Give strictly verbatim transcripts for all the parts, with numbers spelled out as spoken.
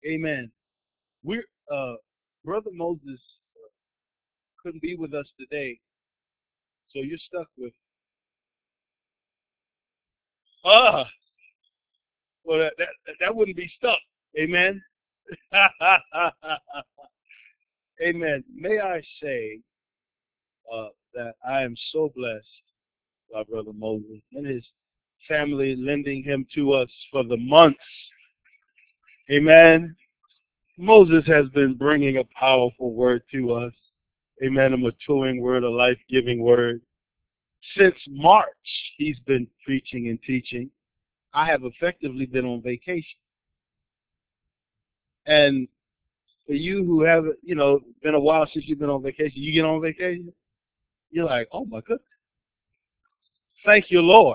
Amen. We're uh, Brother Moses couldn't be with us today, so you're stuck with. Ah, well, that that, that wouldn't be stuck. Amen. Amen. May I say uh, that I am so blessed by Brother Moses and his family lending him to us for the months. Amen. Moses has been bringing a powerful word to us. Amen. A maturing word, a life-giving word. Since March, he's been preaching and teaching. I have effectively been on vacation. And for you who haven't, you know, been a while since you've been on vacation, you get on vacation, you're like, oh my goodness. Thank you, Lord.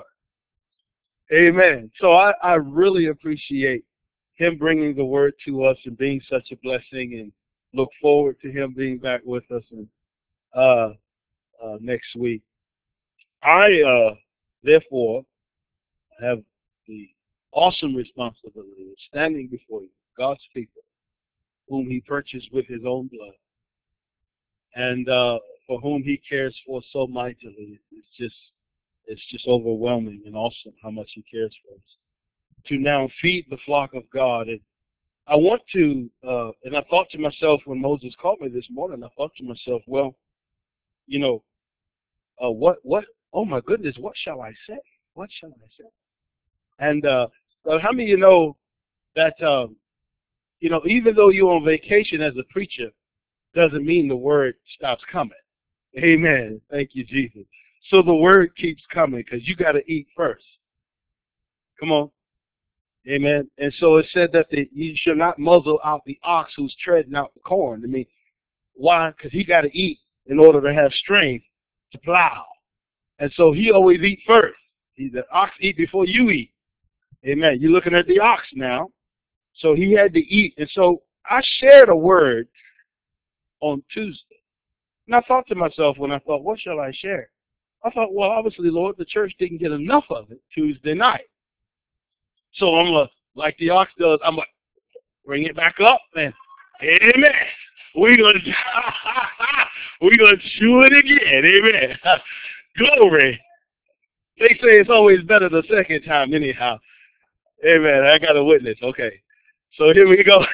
Amen. So I, I really appreciate him bringing the word to us and being such a blessing, and look forward to him being back with us and, uh, uh, next week. I, uh, therefore, have the awesome responsibility of standing before you, God's people, whom he purchased with his own blood, and uh, for whom he cares for so mightily. It's just, it's just overwhelming and awesome how much he cares for us. To now feed the flock of God. And I want to, uh, and I thought to myself when Moses called me this morning, I thought to myself, well, you know, uh, what, what, oh my goodness, what shall I say? What shall I say? And uh, well, how many of you know that, um, you know, even though you're on vacation as a preacher, doesn't mean the word stops coming. Amen. Thank you, Jesus. So the word keeps coming because you got to eat first. Come on. Amen. And so it said that the, you should not muzzle out the ox who's treading out the corn. I mean, why? Because he got to eat in order to have strength to plow. And so he always eat first. He, the ox eat before you eat. Amen. You're looking at the ox now. So he had to eat. And so I shared a word on Tuesday. And I thought to myself when I thought, what shall I share? I thought, well, obviously, Lord, the church didn't get enough of it Tuesday night. So I'm going to, like the ox does, I'm going to bring it back up and, amen. We're going to, we're going to chew it again. Amen. Glory. They say it's always better the second time anyhow. Amen. I got a witness. Okay. So here we go.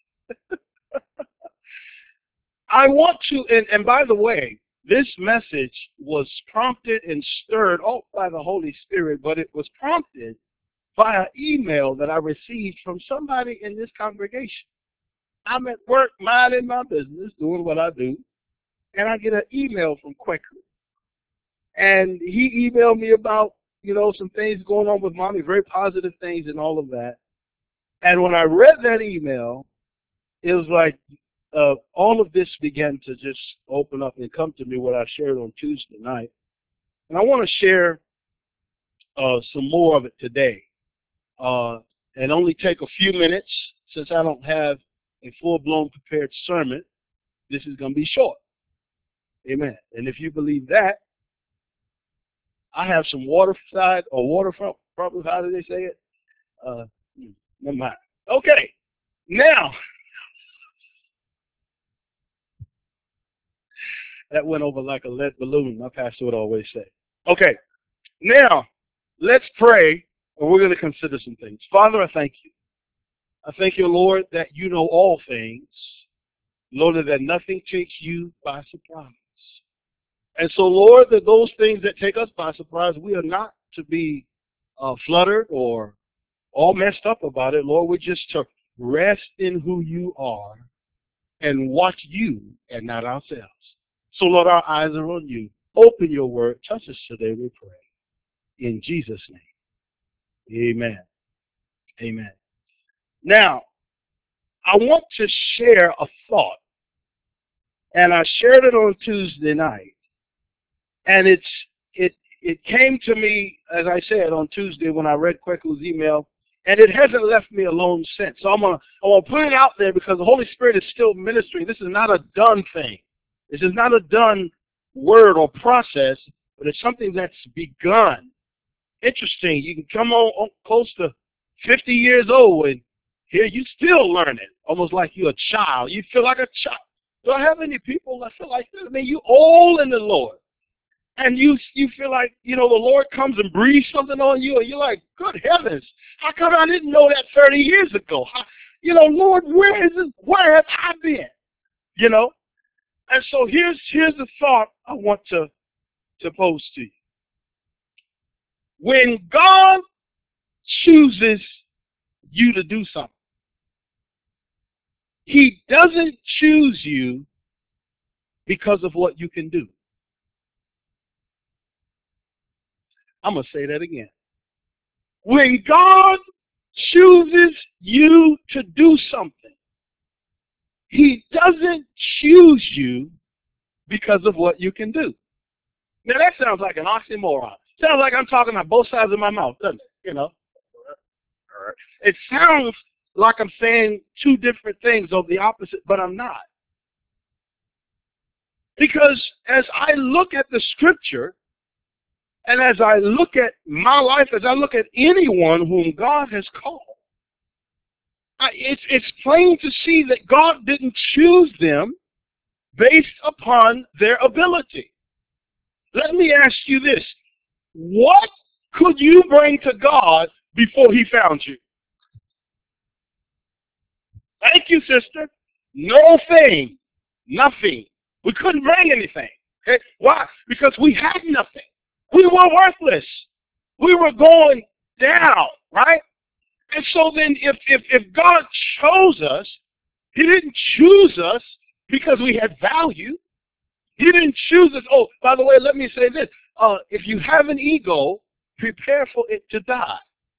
I want to, and, and by the way, this message was prompted and stirred up by the Holy Spirit, but it was prompted by an email that I received from somebody in this congregation. I'm at work, minding my business, doing what I do, and I get an email from Quaker. And he emailed me about, you know, some things going on with mommy, very positive things and all of that. And when I read that email, it was like uh, all of this began to just open up and come to me, what I shared on Tuesday night. And I want to share uh, some more of it today. Uh, and only take a few minutes, since I don't have a full-blown prepared sermon. This is going to be short. Amen. And if you believe that, I have some waterside or waterfront, probably how do they say it? Uh, never mind. Okay. Now, that went over like a lead balloon, my pastor would always say. Okay. Now, let's pray, and we're going to consider some things. Father, I thank you. I thank you, Lord, that you know all things. Lord, that nothing takes you by surprise. And so, Lord, that those things that take us by surprise, we are not to be uh, fluttered or all messed up about it. Lord, we're just to rest in who you are and watch you and not ourselves. So, Lord, our eyes are on you. Open your word. Touch us today, we pray. In Jesus' name, amen. Amen. Now, I want to share a thought, and I shared it on Tuesday night, and it's it it came to me, as I said, on Tuesday when I read Kweku's email, and it hasn't left me alone since. So I'm gonna I want to put it out there because the Holy Spirit is still ministering. This is not a done thing. This is not a done word or process, but it's something that's begun. Interesting. You can come on, on close to fifty years old, and Here you still learning, almost like you're a child. You feel like a child. Do I have any people that feel like this? I mean, you old in the Lord. And you you feel like, you know, the Lord comes and breathes something on you, and you're like, good heavens, how come I didn't know that thirty years ago? How, you know, Lord, where is it? Where have I been? You know? And so here's here's the thought I want to, to pose to you. When God chooses you to do something, He doesn't choose you because of what you can do. I'm going to say that again. When God chooses you to do something, He doesn't choose you because of what you can do. Now that sounds like an oxymoron. Sounds like I'm talking on both sides of my mouth, doesn't it? You know, it sounds like I'm saying two different things or the opposite, but I'm not. Because as I look at the scripture, and as I look at my life, as I look at anyone whom God has called, I, it's, it's plain to see that God didn't choose them based upon their ability. Let me ask you this. What could you bring to God before He found you? Thank you, sister. No thing. Nothing. We couldn't bring anything. Okay? Why? Because we had nothing. We were worthless. We were going down, right? And so then if, if, if God chose us, He didn't choose us because we had value. He didn't choose us. Oh, by the way, let me say this. Uh, if you have an ego, prepare for it to die.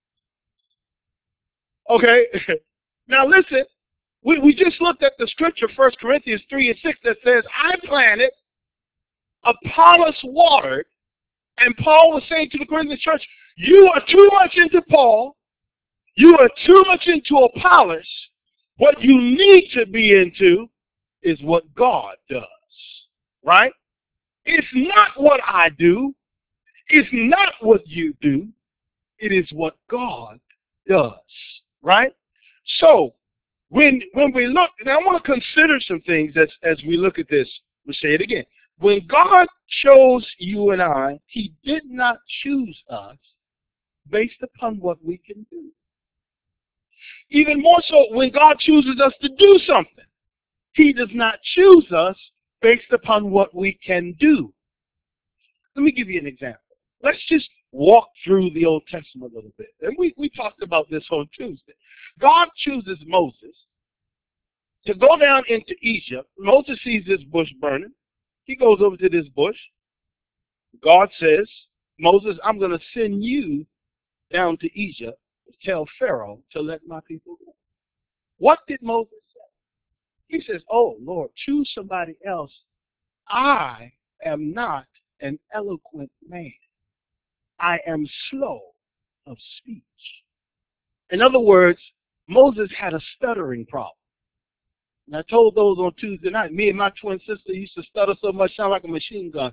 Okay? Now listen, we, we just looked at the scripture, First Corinthians three and six, that says, I planted, Apollos watered, and Paul was saying to the Corinthian church, you are too much into Paul, you are too much into Apollos. What you need to be into is what God does, right? It's not what I do. It's not what you do. It is what God does, right? So, when when we look, and I want to consider some things as, as we look at this. We'll say it again. When God chose you and I, He did not choose us based upon what we can do. Even more so, when God chooses us to do something, He does not choose us based upon what we can do. Let me give you an example. Let's just walk through the Old Testament a little bit. And we, we talked about this on Tuesday. God chooses Moses to go down into Egypt. Moses sees this bush burning. He goes over to this bush. God says, Moses, I'm going to send you down to Egypt to tell Pharaoh to let my people go. What did Moses say? He says, oh, Lord, choose somebody else. I am not an eloquent man. I am slow of speech. In other words, Moses had a stuttering problem. And I told those on Tuesday night, me and my twin sister used to stutter so much, sound like a machine gun.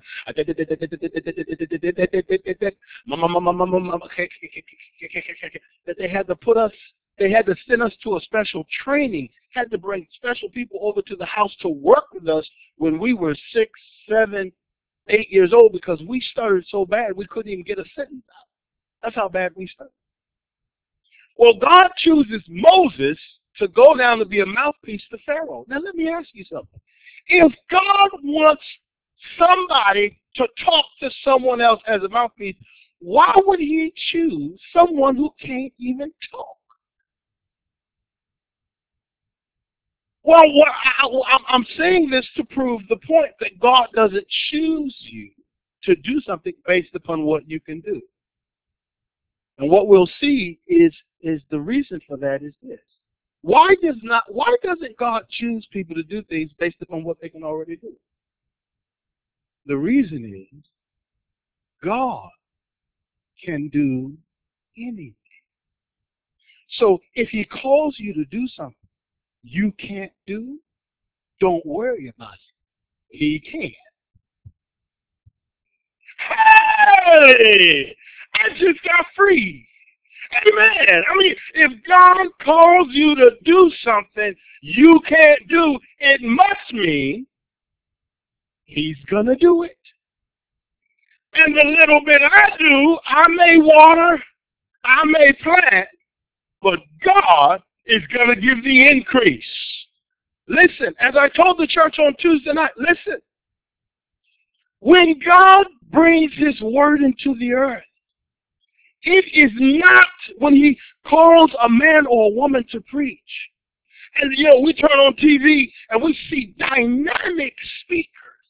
That they had to put us, they had to send us to a special training, had to bring special people over to the house to work with us when we were six, seven, eight years old, because we stuttered so bad we couldn't even get a sentence out. That's how bad we stuttered. Well, God chooses Moses to go down to be a mouthpiece to Pharaoh. Now, let me ask you something. If God wants somebody to talk to someone else as a mouthpiece, why would He choose someone who can't even talk? Well, what I, I'm saying this to prove the point that God doesn't choose you to do something based upon what you can do. And what we'll see is, is the reason for that is this. Why does not why doesn't God choose people to do things based upon what they can already do? The reason is God can do anything. So if He calls you to do something you can't do, don't worry about it. He can. Hey! I just got free. Amen. I mean, if God calls you to do something you can't do, it must mean he's going to do it. And the little bit I do, I may water, I may plant, but God is going to give the increase. Listen, as I told the church on Tuesday night, listen, when God brings his word into the earth, it is not when he calls a man or a woman to preach. And, you know, we turn on T V and we see dynamic speakers.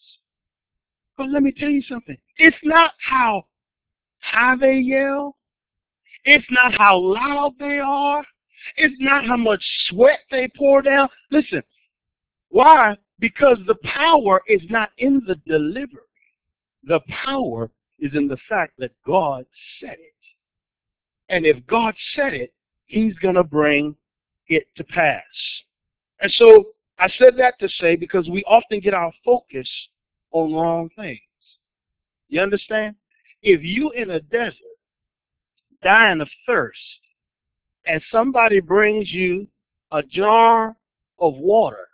But let me tell you something. It's not how high they yell. It's not how loud they are. It's not how much sweat they pour down. Listen, why? Because the power is not in the delivery. The power is in the fact that God said it. And if God said it, he's going to bring it to pass. And so I said that to say because we often get our focus on wrong things. You understand? If you in a desert dying of thirst and somebody brings you a jar of water,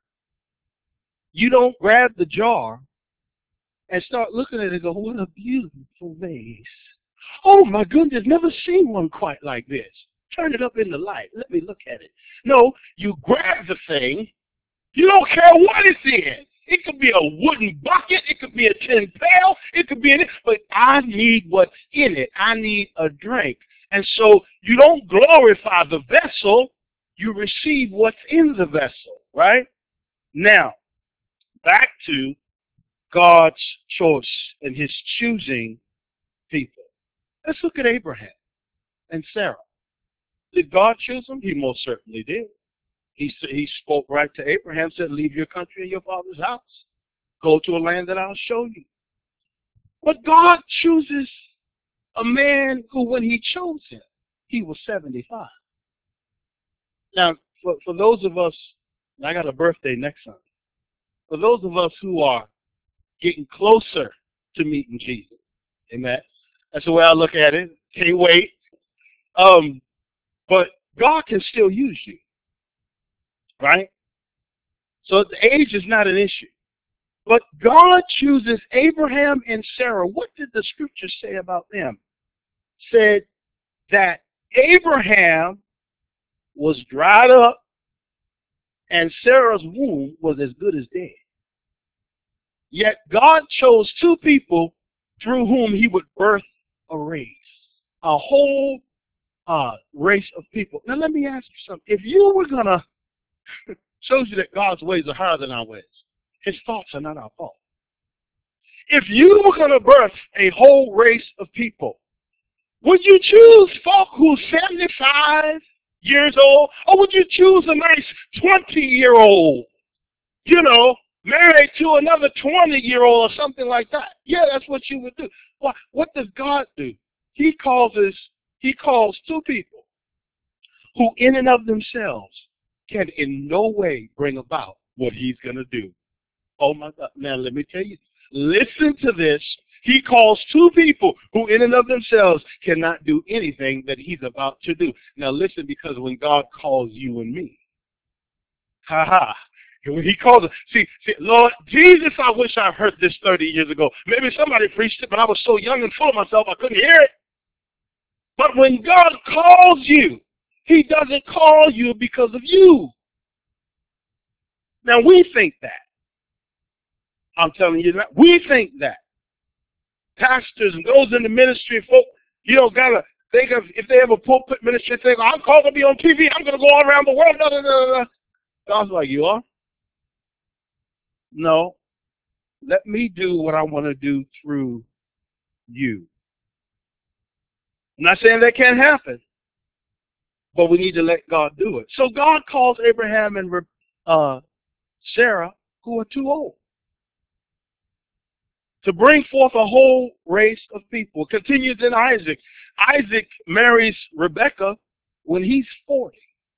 you don't grab the jar and start looking at it and go, what a beautiful vase. Oh my goodness, never seen one quite like this. Turn it up in the light. Let me look at it. No, you grab the thing. You don't care what it's in. It could be a wooden bucket. It could be a tin pail. It could be in it. But I need what's in it. I need a drink. And so you don't glorify the vessel. You receive what's in the vessel, right? Now, back to God's choice and his choosing people. Let's look at Abraham and Sarah. Did God choose them? He most certainly did. He, he spoke right to Abraham, said, leave your country and your father's house. Go to a land that I'll show you. But God chooses a man who, when he chose him, he was seventy-five. Now, for, for those of us, I got a birthday next Sunday. For those of us who are getting closer to meeting Jesus, amen. That's the way I look at it. Can't wait. Um, but God can still use you, right? So the age is not an issue. But God chooses Abraham and Sarah. What did the scripture say about them? Said that Abraham was dried up and Sarah's womb was as good as dead. Yet God chose two people through whom he would birth a race, a whole uh, race of people. Now let me ask you something. If you were going to, shows you that God's ways are higher than our ways. His thoughts are not our fault. If you were going to birth a whole race of people, would you choose folk who's seventy-five years old, or would you choose a nice twenty-year-old, you know, married to another twenty-year-old or something like that? Yeah, that's what you would do. What, what does God do? He causes, he calls two people who in and of themselves can in no way bring about what he's going to do. Oh my God. Now let me tell you, listen to this. He calls two people who in and of themselves cannot do anything that he's about to do. Now listen, because when God calls you and me, ha ha, when he calls us, see, see, Lord Jesus, I wish I heard this thirty years ago. Maybe somebody preached it, but I was so young and full of myself I couldn't hear it. But when God calls you, he doesn't call you because of you. Now we think that. I'm telling you that. We think that. Pastors and those in the ministry, folk, you don't gotta think of, if they have a pulpit ministry, think, I'm called to be on T V, I'm gonna go all around the world. Da, da, da, da. God's like, you are? No. Let me do what I want to do through you. I'm not saying that can't happen, but we need to let God do it. So God calls Abraham and uh, Sarah, who are too old, to bring forth a whole race of people. It continues in Isaac. Isaac marries Rebekah when he's forty.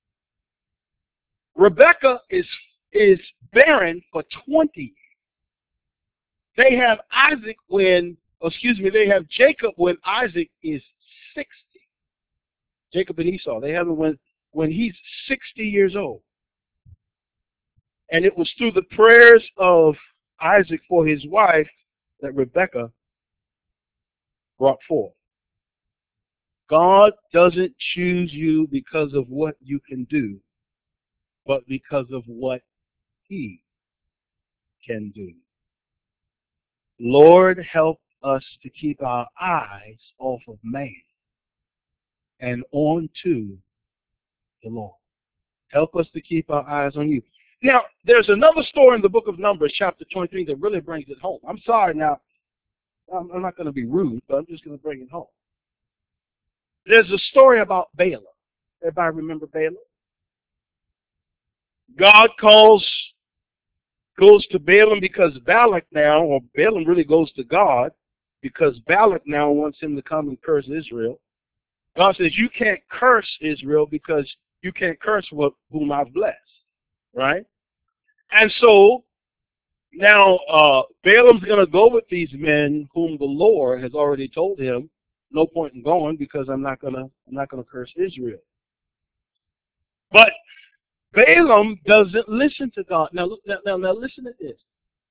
Rebekah is, is barren for twenty years. They have Isaac when, excuse me, they have Jacob when Isaac is sixty. Jacob and Esau. They have it when, when he's sixty years old. And it was through the prayers of Isaac for his wife that Rebekah brought forth. God doesn't choose you because of what you can do, but because of what he can do. Lord, help us to keep our eyes off of man and on to the Lord. Help us to keep our eyes on you. Now, there's another story in the book of Numbers, chapter twenty-three, that really brings it home. I'm sorry now. I'm, I'm not going to be rude, but I'm just going to bring it home. There's a story about Balaam. Everybody remember Balaam? God calls, goes to Balaam because Balak now, or Balaam really goes to God because Balak now wants him to come and curse Israel. God says, you can't curse Israel because you can't curse what, whom I've blessed. Right? And so now uh, Balaam's going to go with these men whom the Lord has already told him, no point in going because I'm not going to I'm not going to curse Israel. But Balaam doesn't listen to God. Now, now, now, now listen to this.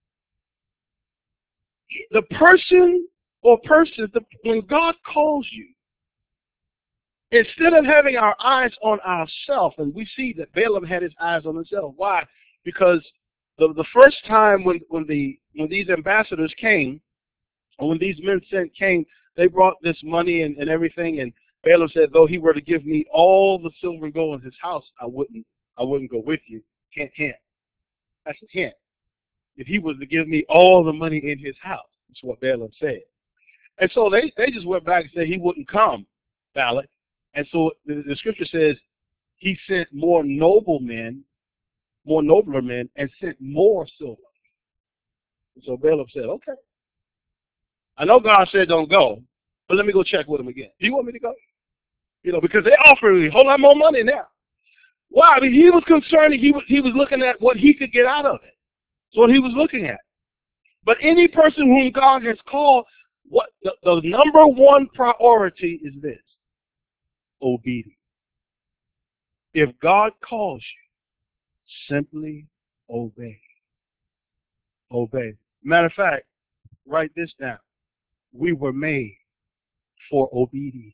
The person or persons, the, when God calls you, instead of having our eyes on ourselves, and we see that Balaam had his eyes on himself. Why? Because the the first time when when the when these ambassadors came, or when these men sent came, they brought this money and, and everything, and Balaam said, though he were to give me all the silver and gold in his house, I wouldn't I wouldn't go with you. Hint, hint. That's a hint. If he was to give me all the money in his house, that's what Balaam said. And so they, they just went back and said he wouldn't come, Balak. And so the, the scripture says he sent more noble men, more nobler men, and sent more silver. And so Balaam said, okay. I know God said don't go, but let me go check with him again. Do you want me to go? You know, because they offered me a whole lot more money now. Why? I mean, he was concerned. He was, he was looking at what he could get out of it. That's what he was looking at. But any person whom God has called, what the, the number one priority is this: obedience. If God calls you, simply obey. Obey. Matter of fact, write this down. We were made for obedience.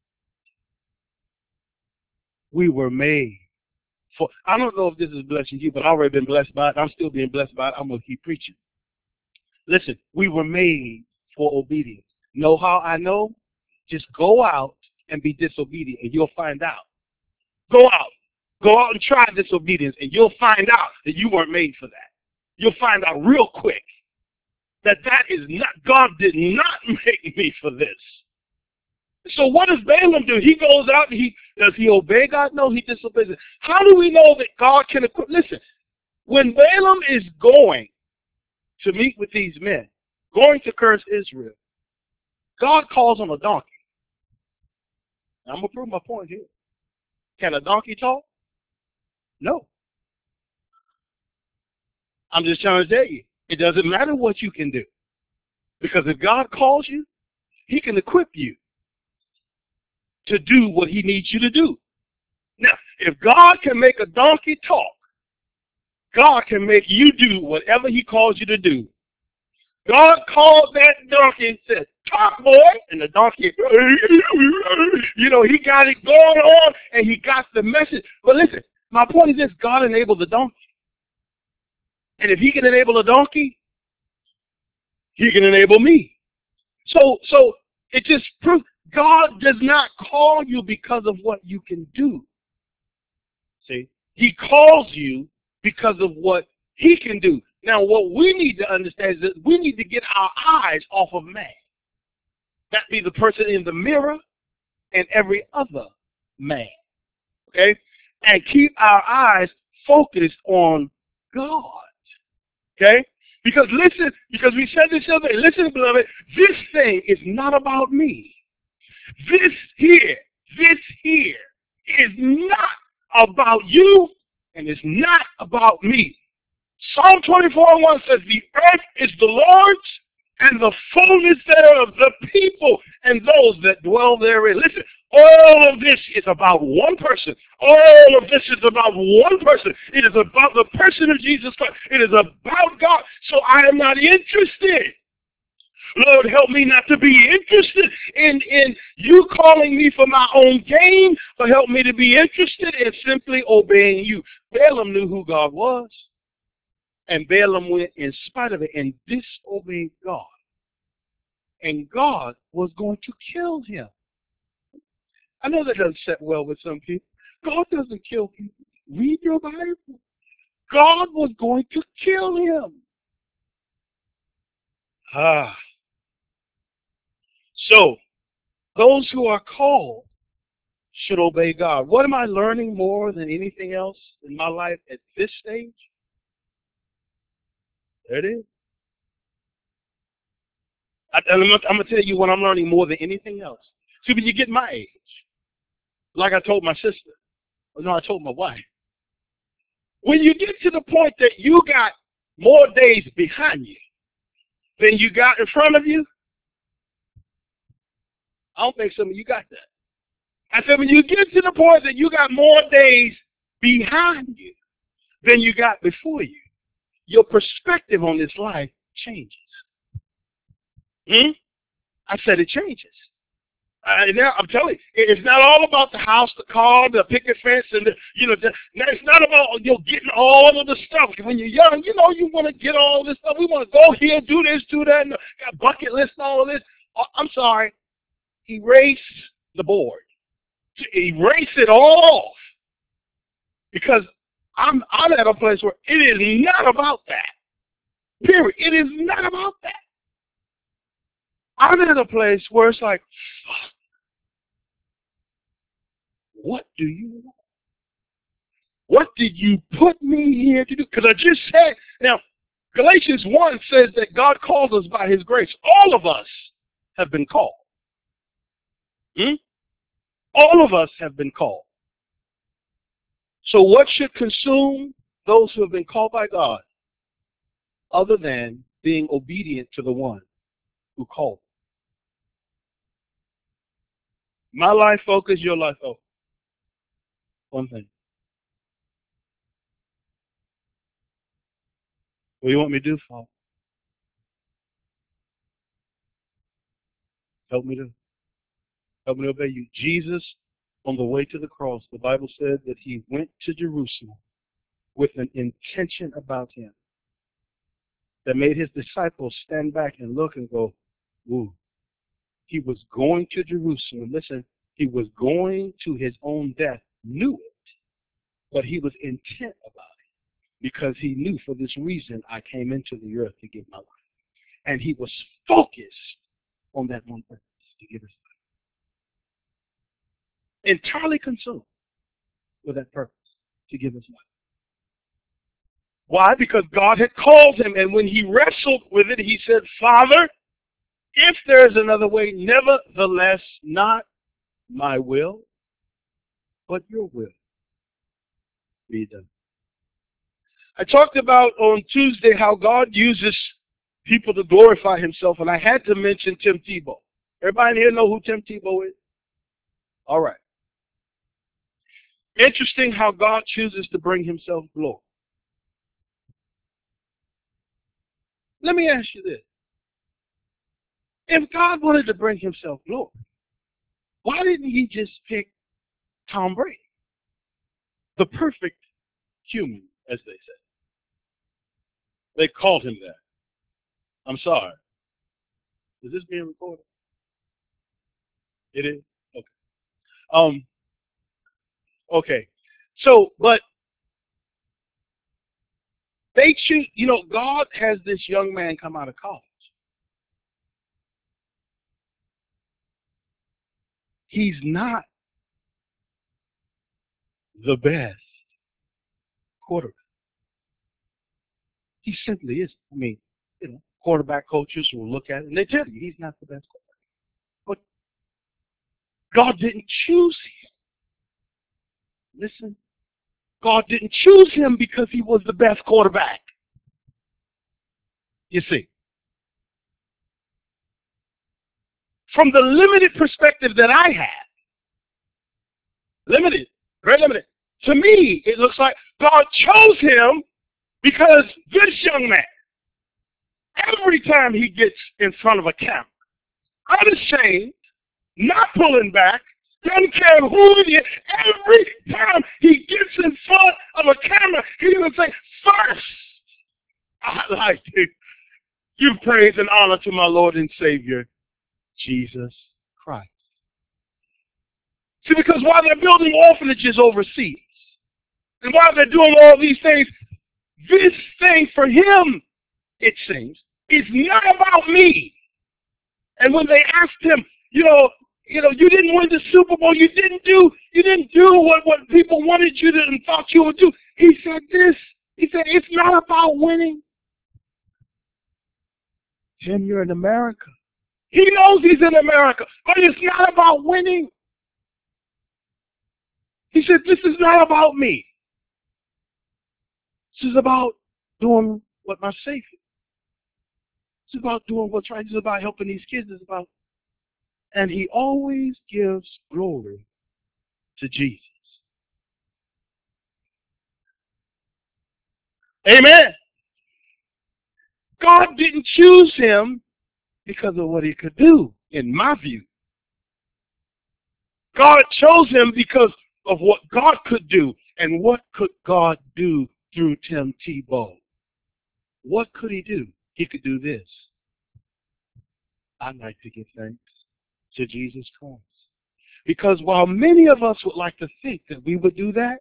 We were made for, I don't know if this is blessing you, but I've already been blessed by it. I'm still being blessed by it. I'm going to keep preaching. Listen, we were made for obedience. Know how I know? Just go out and be disobedient, and you'll find out. Go out. Go out and try disobedience, and you'll find out that you weren't made for that. You'll find out real quick that that is not, God did not make me for this. So what does Balaam do? He goes out and he, does he obey God? No, he disobeys it. How do we know that God can equip? Listen, when Balaam is going to meet with these men, going to curse Israel, God calls on a donkey. I'm going to prove my point here. Can a donkey talk? No. I'm just trying to tell you, it doesn't matter what you can do. Because if God calls you, he can equip you to do what he needs you to do. Now, if God can make a donkey talk, God can make you do whatever he calls you to do. God called that donkey and said, talk, boy. And the donkey, you know, he got it going on and he got the message. But listen, my point is this: God enabled the donkey. And if he can enable a donkey, he can enable me. So, so it just proves God does not call you because of what you can do. See, he calls you because of what he can do. Now, what we need to understand is that we need to get our eyes off of man. That be the person in the mirror and every other man. Okay? And keep our eyes focused on God. Okay? Because listen, because we said this the other day, listen, beloved, this thing is not about me. This here, this here is not about you, and it's not about me. Psalm twenty-four and one says, the earth is the Lord's and the fullness thereof, the people and those that dwell therein. Listen, all of this is about one person. All of this is about one person. It is about the person of Jesus Christ. It is about God. So I am not interested. Lord, help me not to be interested in, in you calling me for my own gain, but help me to be interested in simply obeying you. Balaam knew who God was, and Balaam went in spite of it and disobeyed God. And God was going to kill him. I know that doesn't set well with some people. God doesn't kill people. Read your Bible. God was going to kill him. Ah. So, those who are called should obey God. What am I learning more than anything else in my life at this stage? There it is. I, I'm going to tell you what I'm learning more than anything else. See, when you get my age, like I told my sister, no, I told my wife, when you get to the point that you got more days behind you than you got in front of you, I don't think some of you got that. I said, when you get to the point that you got more days behind you than you got before you, your perspective on this life changes. Hmm? I said it changes. Uh, now I'm telling you, it's not all about the house, the car, the picket fence, and the, you know, the, it's not about you know getting all of the stuff. When you're young, you know, you want to get all this stuff. We want to go here, do this, do that, and got bucket list and all of this. Oh, I'm sorry, erase the board, erase it all off, because I'm I'm at a place where it is not about that. Period. It is not about that. I'm at a place where it's like, what do you want? What did you put me here to do? Because I just said, now, Galatians one says that God calls us by his grace. All of us have been called. Hmm? All of us have been called. So what should consume those who have been called by God other than being obedient to the one who called? My life focus, your life focus. One thing. What do you want me to do, Father? Help me to help me to obey you. Jesus, on the way to the cross, the Bible said that he went to Jerusalem with an intention about him that made his disciples stand back and look and go, ooh. He was going to Jerusalem. Listen, he was going to his own death, knew it, but he was intent about it because he knew for this reason I came into the earth to give my life. And he was focused on that one purpose, to give his life. Entirely consumed with that purpose, to give his life. Why? Because God had called him, and when he wrestled with it, he said, Father, if there is another way, nevertheless, not my will, but your will be done. I talked about on Tuesday how God uses people to glorify himself, and I had to mention Tim Tebow. Everybody in here know who Tim Tebow is? All right. Interesting how God chooses to bring himself glory. Let me ask you this. If God wanted to bring himself glory, why didn't he just pick Tom Brady? The perfect human, as they say. They called him that. I'm sorry. Is this being recorded? It is? Okay. Um, okay. So, but they choose, you know, God has this young man come out of college. He's not the best quarterback. He simply isn't. I mean, you know, quarterback coaches will look at it and they tell you he's not the best quarterback. But God didn't choose him. Listen, God didn't choose him because he was the best quarterback. You see. from the limited perspective that I had. Limited, very limited. To me, it looks like God chose him because this young man, every time he gets in front of a camera, unashamed, not pulling back, doesn't care who it is, every time he gets in front of a camera, he will say, first, I'd like to give praise and honor to my Lord and Savior, Jesus Christ. See, because while they're building orphanages overseas, and while they're doing all these things, this thing for him, it seems, is not about me. And when they asked him, you know, you know, you didn't win the Super Bowl, you didn't do, you didn't do what, what people wanted you to and thought you would do. He said this, he said, it's not about winning. Jim, you're in America. He knows he's in America, but it's not about winning. He said, this is not about me. This is about doing what my Savior. It's about doing what's right. It's about helping these kids. It's about, and he always gives glory to Jesus. Amen. God didn't choose him because of what he could do, in my view. God chose him because of what God could do. And what could God do through Tim Tebow? What could he do? He could do this. I'd like to give thanks to Jesus Christ. Because while many of us would like to think that we would do that,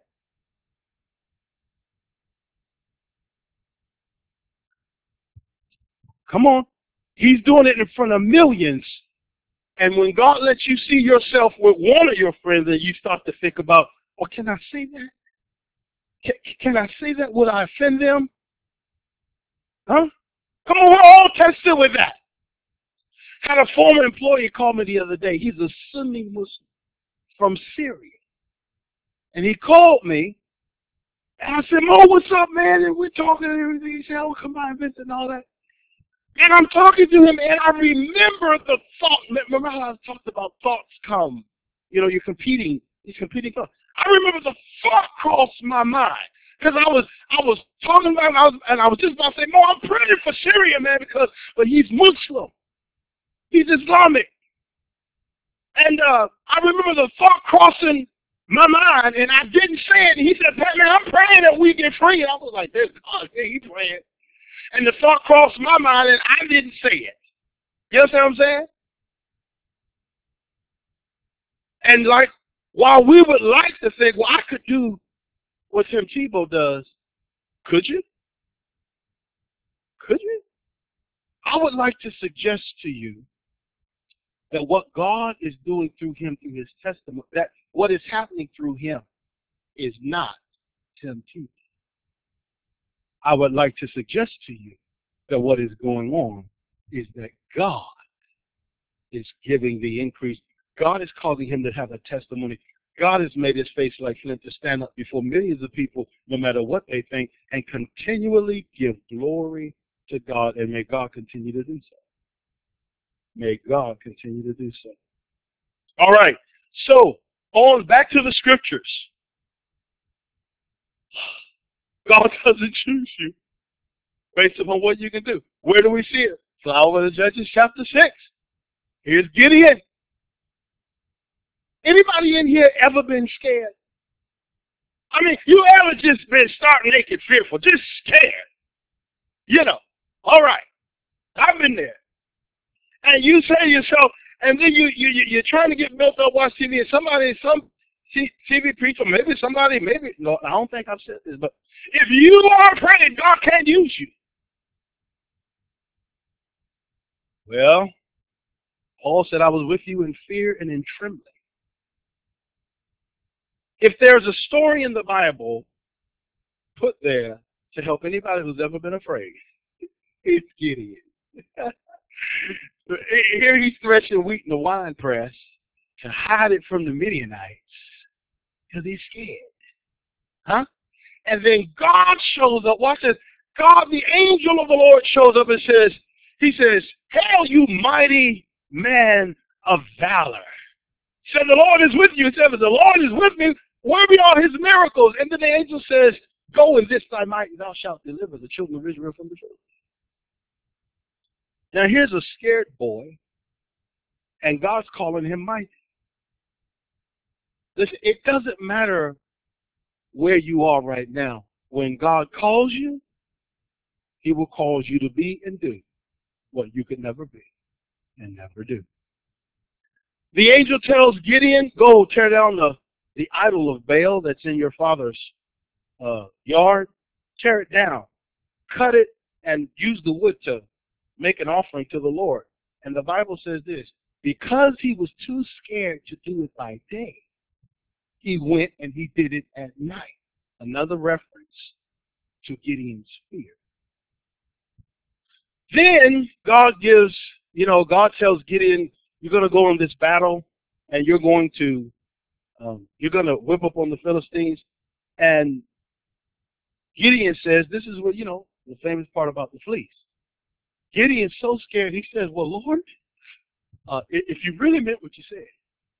come on, he's doing it in front of millions. And when God lets you see yourself with one of your friends, and you start to think about, oh, can I say that? Can, can I say that? Would I offend them? Huh? Come on, we're all tested with that. Had a former employee call me the other day. He's a Sunni Muslim from Syria. And he called me, and I said, Mo, what's up, man? And we're talking and everything. He said, oh, come by and visit and all that. And I'm talking to him, and I remember the thought. Remember how I talked about thoughts come? You know, you're competing. You're competing thoughts. I remember the thought crossed my mind. Because I was I was talking about it, and I was, and I was just about to say, Mo, I'm praying for Syria, man, because but he's Muslim. He's Islamic. And uh, I remember the thought crossing my mind, and I didn't say it. And he said, man, I'm praying that we get free. And I was like, there's God, yeah, he's praying. And the thought crossed my mind, and I didn't say it. You understand what I'm saying? And like, while we would like to think, well, I could do what Tim Tebow does, could you? Could you? I would like to suggest to you that what God is doing through him, through his testimony, that what is happening through him is not Tim Tebow. I would like to suggest to you that what is going on is that God is giving the increase. God is causing him to have a testimony. God has made his face like flint to stand up before millions of people, no matter what they think, and continually give glory to God, and may God continue to do so. May God continue to do so. All right, so on back to the scriptures. God doesn't choose you based upon what you can do. Where do we see it? Flower of the Judges, chapter six. Here's Gideon. Anybody in here ever been scared? I mean, you ever just been stark naked fearful, just scared? You know, all right, I've been there. And you say to yourself, and then you, you, you're trying to get built up, watch T V, and somebody, some T V preacher, maybe somebody, maybe, no, I don't think I've said this, but if you are afraid, God can't use you. Well, Paul said, I was with you in fear and in trembling. If there's a story in the Bible put there to help anybody who's ever been afraid, it's Gideon. Here he's threshing wheat in the wine press to hide it from the Midianites because he's scared. Huh? And then God shows up. Watch this. God, the angel of the Lord, shows up and says, he says, hail, you mighty man of valor. He said, the Lord is with you. He said, the Lord is with me. Where be all his miracles? And then the angel says, go in this thy might, thou shalt deliver the children of Israel from the Philistines. Now here's a scared boy, and God's calling him mighty. Listen, it doesn't matter where you are right now. When God calls you, he will cause you to be and do what you could never be and never do. The angel tells Gideon, go tear down the, the idol of Baal that's in your father's uh, yard. Tear it down. Cut it and use the wood to make an offering to the Lord. And the Bible says this, because he was too scared to do it by day, he went and he did it at night. Another reference to Gideon's fear. Then God gives, you know, God tells Gideon, you're going to go in this battle and you're going to, um, you're going to whip up on the Philistines. And Gideon says, this is what, you know, the famous part about the fleece. Gideon's so scared, he says, well, Lord, uh, if you really meant what you said,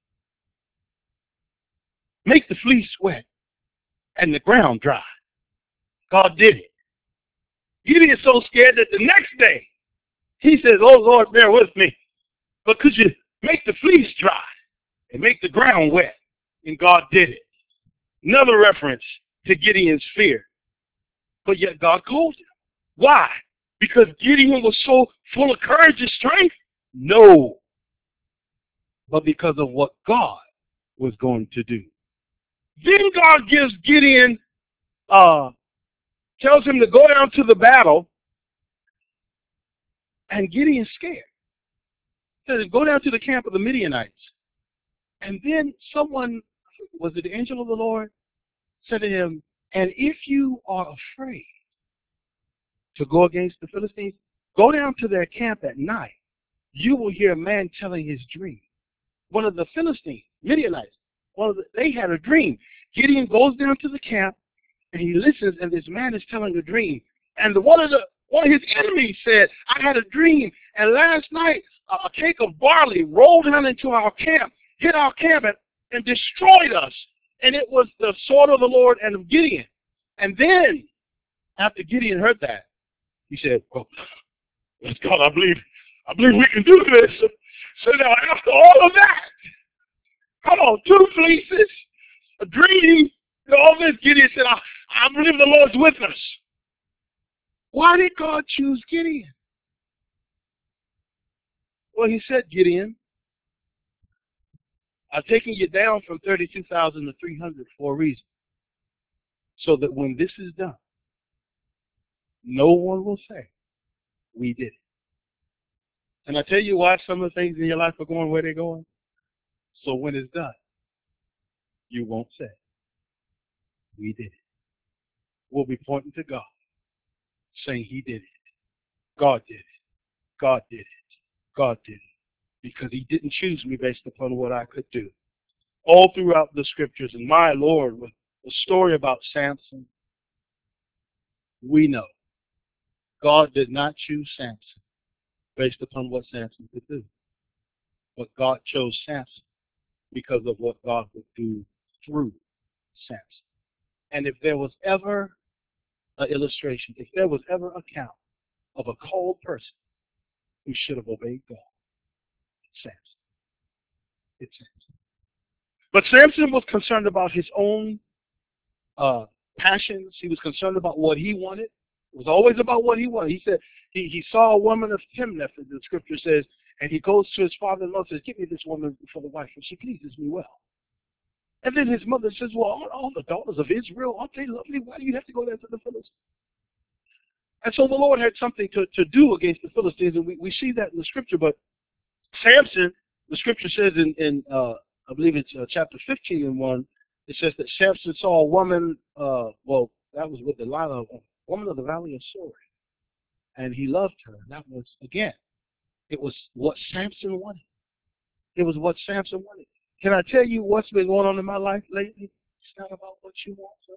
make the fleece wet and the ground dry. God did it. Gideon's so scared that the next day, he says, oh, Lord, bear with me. But could you make the fleece dry and make the ground wet? And God did it. Another reference to Gideon's fear. But yet God called him. Why? Because Gideon was so full of courage and strength? No. But because of what God was going to do. Then God gives Gideon, uh, tells him to go down to the battle, and Gideon's scared. He says, go down to the camp of the Midianites. And then someone, was it the angel of the Lord, said to him, and if you are afraid to go against the Philistines, go down to their camp at night. You will hear a man telling his dream. One of the Philistines, Midianites, one of the, they had a dream. Gideon goes down to the camp, and he listens, and this man is telling a dream. And the, one of the one of his enemies said, I had a dream, and last night a cake of barley rolled down into our camp, hit our camp, and, and destroyed us. And it was the sword of the Lord and of Gideon. And then, after Gideon heard that, he said, well, let's God, I believe, I believe we can do this. So now, after all of that, come on, two fleeces, a dream, all this, Gideon said, I, I believe the Lord's with us. Why did God choose Gideon? Well, he said, Gideon, I've taken you down from thirty-two thousand to three hundred for a reason. So that when this is done, no one will say, we did it. And I tell you why some of the things in your life are going where they're going? So when it's done, you won't say, we did it. We'll be pointing to God, saying he did it. God did it. God did it. God did it. Because he didn't choose me based upon what I could do. All throughout the scriptures, and my Lord, with the story about Samson, we know God did not choose Samson based upon what Samson could do. But God chose Samson because of what God would do through Samson. And if there was ever an illustration, if there was ever a count of a cold person who should have obeyed God, it's Samson. It's Samson. But Samson was concerned about his own uh, passions. He was concerned about what he wanted. It was always about what he wanted. He said he, he saw a woman of Timnath, as the scripture says, and he goes to his father-in-law and says, give me this woman for the wife, for she pleases me well. And then his mother says, well, all, all the daughters of Israel, aren't they lovely? Why do you have to go there to the Philistines? And so the Lord had something to, to do against the Philistines, and we, we see that in the scripture. But Samson, the scripture says in, in uh, I believe it's uh, chapter fifteen and one, it says that Samson saw a woman, uh, well, that was with Delilah, a woman of the valley of Sorek. And he loved her. And that was, again, it was what Samson wanted. It was what Samson wanted. Can I tell you what's been going on in my life lately? It's not about what you want, sir.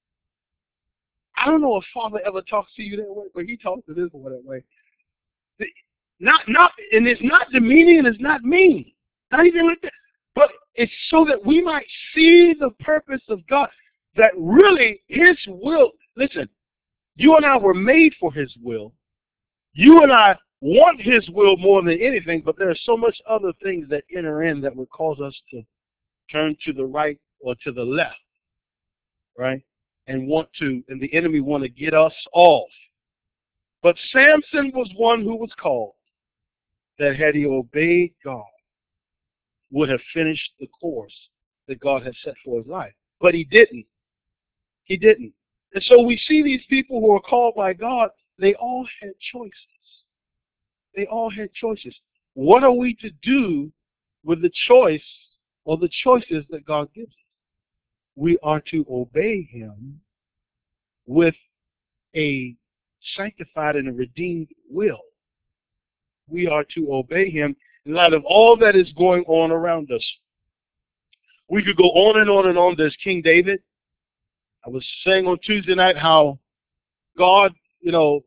I don't know if Father ever talks to you that way, but he talks to this boy that way. Not, not, and it's not demeaning and it's not mean. Not even like that. But it's so that we might see the purpose of God. That really His will, listen, you and I were made for His will. You and I want His will more than anything, but there are so much other things that enter in that would cause us to turn to the right or to the left, right? And want to, and the enemy want to get us off. But Samson was one who was called that had he obeyed God, would have finished the course that God had set for his life. But he didn't. He didn't. And so we see these people who are called by God, they all had choices. They all had choices. What are we to do with the choice or the choices that God gives us? We are to obey Him with a sanctified and a redeemed will. We are to obey Him in light of all that is going on around us. We could go on and on and on. There's King David. I was saying on Tuesday night how God, you know,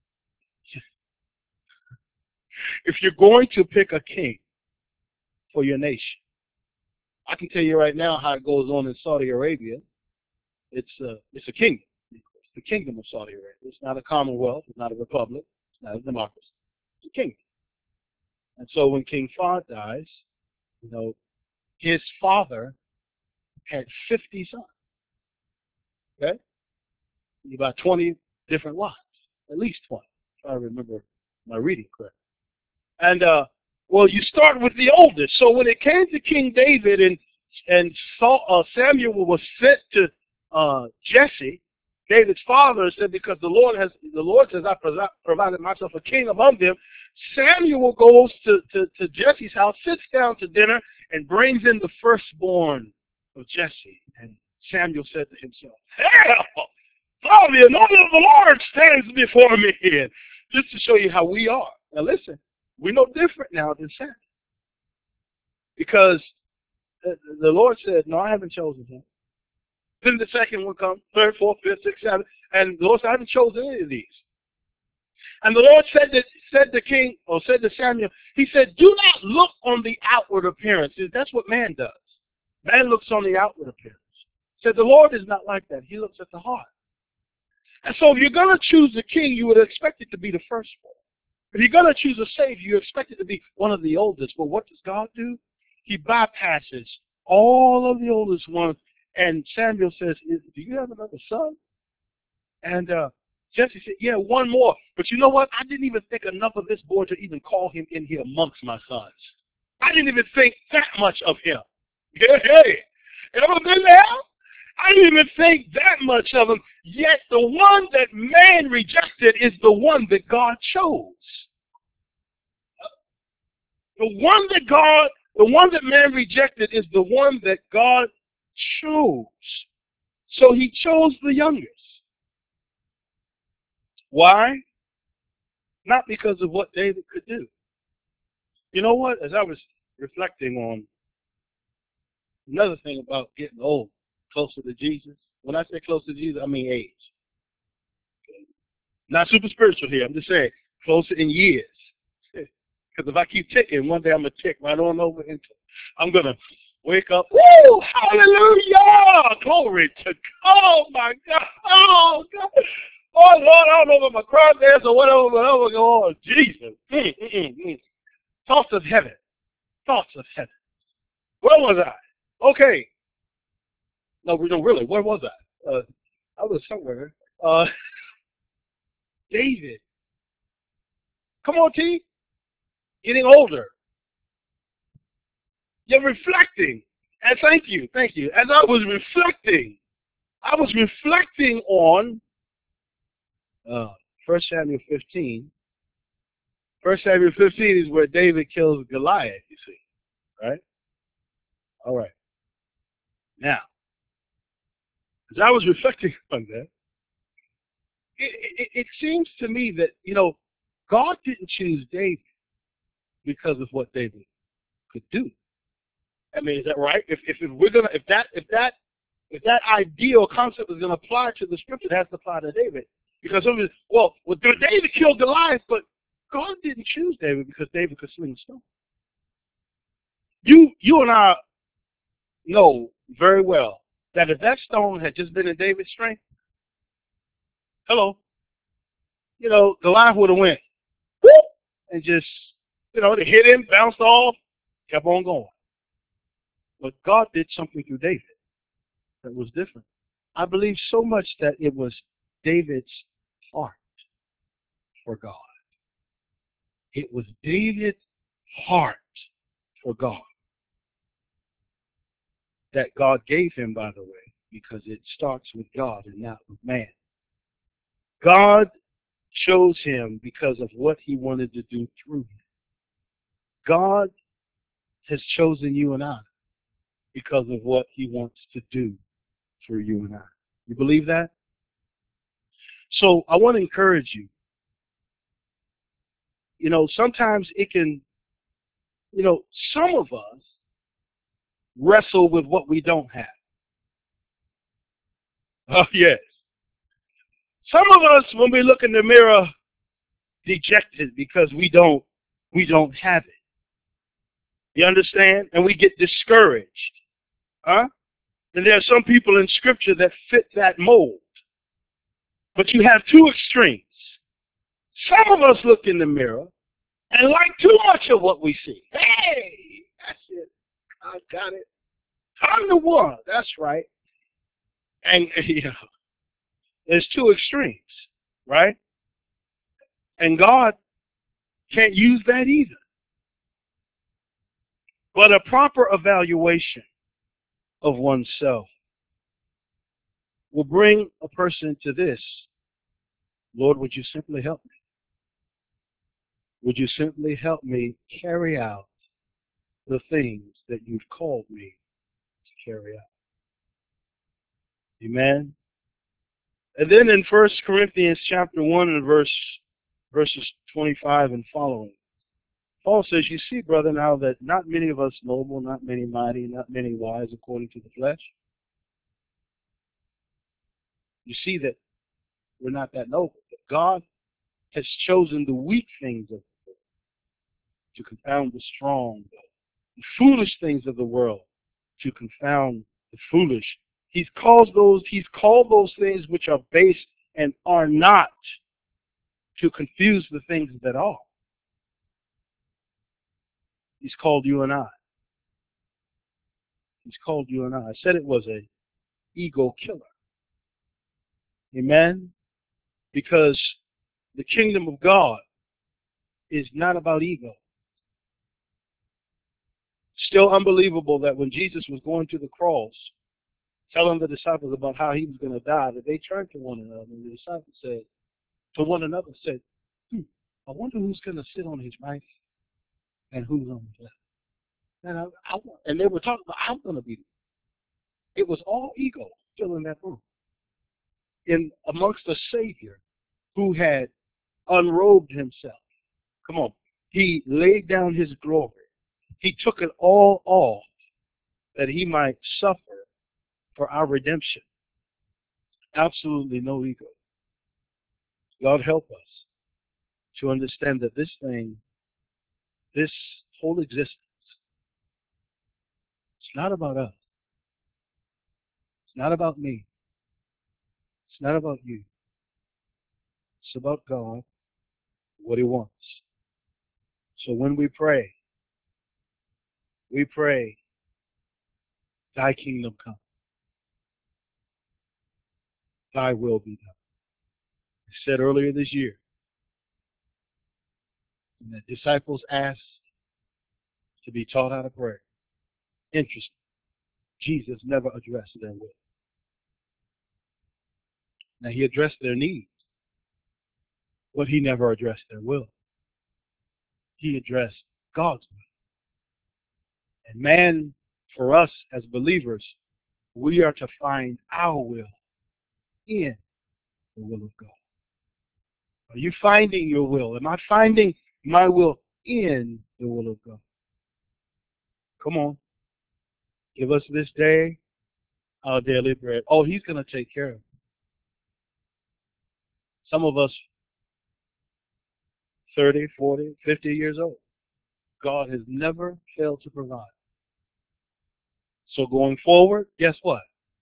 if you're going to pick a king for your nation, I can tell you right now how it goes on in Saudi Arabia. It's a, it's a kingdom. It's the kingdom of Saudi Arabia. It's not a commonwealth. It's not a republic. It's not a democracy. It's a kingdom. And so when King Fahd dies, you know, his father had fifty sons. Okay? About twenty different wives. At least twenty, if I remember my reading correct. And, uh, well, you start with the oldest. So when it came to King David and and Saul, uh, Samuel was sent to uh, Jesse, David's father, said, because the Lord has, the Lord says, I provided myself a king among them. Samuel goes to, to, to Jesse's house, sits down to dinner, and brings in the firstborn of Jesse. And Samuel said to himself, hell, how the anointing of the Lord stands before me here. Just to show you how we are. Now listen, we're no different now than Samuel. Because the, the Lord said, no, I haven't chosen him. Then the second one comes, third, fourth, fifth, sixth, seventh, and the Lord said, I haven't chosen any of these. And the Lord said to, said to King, or said to Samuel, He said, do not look on the outward appearance. That's what man does. Man looks on the outward appearance. He said, the Lord is not like that. He looks at the heart. And so if you're going to choose a king, you would expect it to be the firstborn. If you're going to choose a savior, you expect it to be one of the oldest. But what does God do? He bypasses all of the oldest ones. And Samuel says, do you have another son? And uh, Jesse said, yeah, one more. But you know what? I didn't even think enough of this boy to even call him in here amongst my sons. I didn't even think that much of him. Yeah, hey, ever been there? I didn't even think that much of him. Yet the one that man rejected is the one that God chose. The one that God, the one that man rejected is the one that God chose. So He chose the youngest. Why? Not because of what David could do. You know what? As I was reflecting on another thing about getting old, closer to Jesus. When I say closer to Jesus, I mean age. Not super spiritual here. I'm just saying closer in years. Because if I keep ticking, one day I'm going to tick right on over into, I'm going to wake up. Woo! Hallelujah! Glory to God. Oh, my God. Oh, God. Oh, Lord, I don't know if I'm a cry dance or whatever, whatever go on. Jesus. Mm, mm, mm. Thoughts of heaven. Thoughts of heaven. Where was I? Okay. No, no, really, where was I? Uh, I was somewhere. Uh, David. Come on, T. Getting older. You're reflecting. And thank you, thank you. As I was reflecting, I was reflecting on uh, First Samuel fifteen. First Samuel fifteen is where David kills Goliath, you see. Right? All right. Now, as I was reflecting on that, it, it, it seems to me that, you know, God didn't choose David because of what David could do. I mean, is that right? If if, if we're gonna if that if that if that ideal concept is gonna apply to the scripture, it has to apply to David. Because some of it, well, well, David killed Goliath, but God didn't choose David because David could sling a stone. You, you and I know very well that if that stone had just been in David's strength, hello, you know, Goliath would have went, whoop, and just, you know, they hit him, bounced off, kept on going. But God did something through David that was different. I believe so much that it was David's heart for God. It was David's heart for God that God gave him, by the way, because it starts with God and not with man. God chose him because of what he wanted to do through him. God has chosen you and I because of what he wants to do through you and I. You believe that? So I want to encourage you. You know, sometimes it can, you know, some of us wrestle with what we don't have. Oh, yes. Some of us, when we look in the mirror, dejected because we don't, we don't have it. You understand? And we get discouraged. Huh? And there are some people in Scripture that fit that mold. But you have two extremes. Some of us look in the mirror and like too much of what we see. Hey, that's it. I got it. I'm the one. That's right. And, you know, there's two extremes, right? And God can't use that either. But a proper evaluation of oneself will bring a person to this. Lord, would you simply help me? Would you simply help me carry out the things that you've called me to carry out? Amen. And then in First Corinthians chapter one and verse verses twenty-five and following, Paul says, you see, brother, now that not many of us noble, not many mighty, not many wise according to the flesh. You see that we're not that noble. But God has chosen the weak things of the world to confound the strong, the foolish things of the world to confound the foolish. He's called those, he's called those things which are base and are not to confuse the things that are. He's called you and I. He's called you and I. I said it was a ego killer. Amen? Because the kingdom of God is not about ego. Still unbelievable that when Jesus was going to the cross, telling the disciples about how he was going to die, that they turned to one another, and the disciples said, to one another said, hmm, I wonder who's going to sit on his right and who's on his left. And, I, I, and they were talking about, I'm going to be. It was all ego still in that room. In amongst a Savior who had unrobed himself. Come on. He laid down his glory. He took it all off that he might suffer for our redemption. Absolutely no ego. God help us to understand that this thing, this whole existence, it's not about us. It's not about me. It's not about you. It's about God, what he wants. So when we pray, we pray, thy kingdom come. Thy will be done. I said earlier this year, when the disciples asked to be taught how to pray. Interesting. Jesus never addressed their will. Now, he addressed their needs, but he never addressed their will. He addressed God's will. And man, for us as believers, we are to find our will in the will of God. Are you finding your will? Am I finding my will in the will of God? Come on. Give us this day our daily bread. Oh, he's going to take care of it. Some of us, thirty, forty, fifty years old, God has never failed to provide. So going forward, guess what?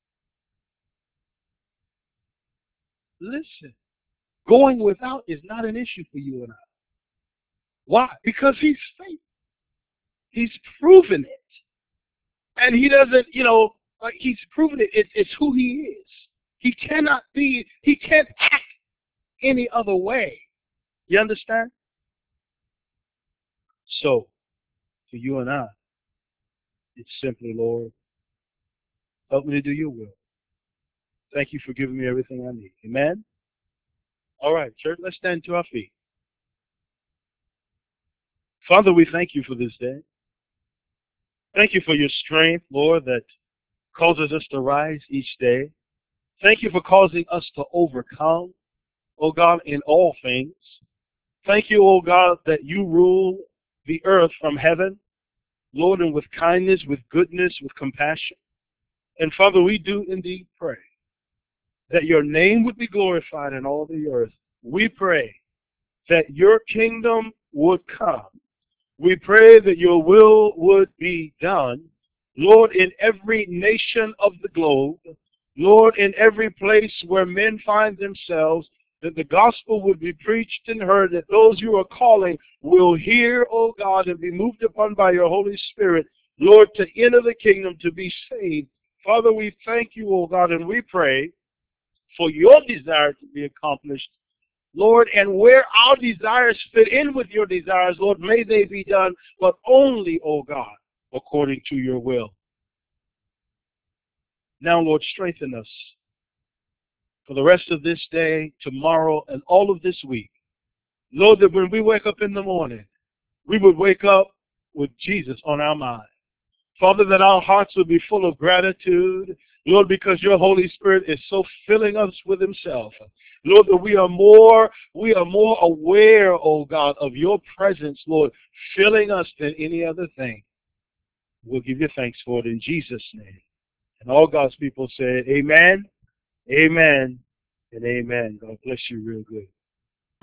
Listen, going without is not an issue for you and I. Why? Because he's faithful. He's proven it. And he doesn't, you know, like he's proven it. It's, it's who he is. He cannot be, he can't act any other way. You understand? So, for you and I, it's simply, Lord, help me to do your will. Thank you for giving me everything I need. Amen? All right, church, let's stand to our feet. Father, we thank you for this day. Thank you for your strength, Lord, that causes us to rise each day. Thank you for causing us to overcome, oh God, in all things. Thank you, oh God, that you rule the earth from heaven, Lord, and with kindness, with goodness, with compassion. And Father, we do indeed pray that your name would be glorified in all the earth. We pray that your kingdom would come. We pray that your will would be done, Lord, in every nation of the globe, Lord, in every place where men find themselves, that the gospel would be preached and heard, that those you are calling will hear, O God, and be moved upon by your Holy Spirit, Lord, to enter the kingdom, to be saved. Father, we thank you, O God, and we pray for your desire to be accomplished, Lord, and where our desires fit in with your desires, Lord, may they be done, but only, O God, according to your will. Now, Lord, strengthen us for the rest of this day, tomorrow, and all of this week. Lord, that when we wake up in the morning, we would wake up with Jesus on our mind. Father, that our hearts would be full of gratitude, Lord, because your Holy Spirit is so filling us with himself. Lord, that we are more, we are more aware, oh God, of your presence, Lord, filling us than any other thing. We'll give you thanks for it in Jesus' name. And all God's people say, amen, amen, and amen. God bless you real good.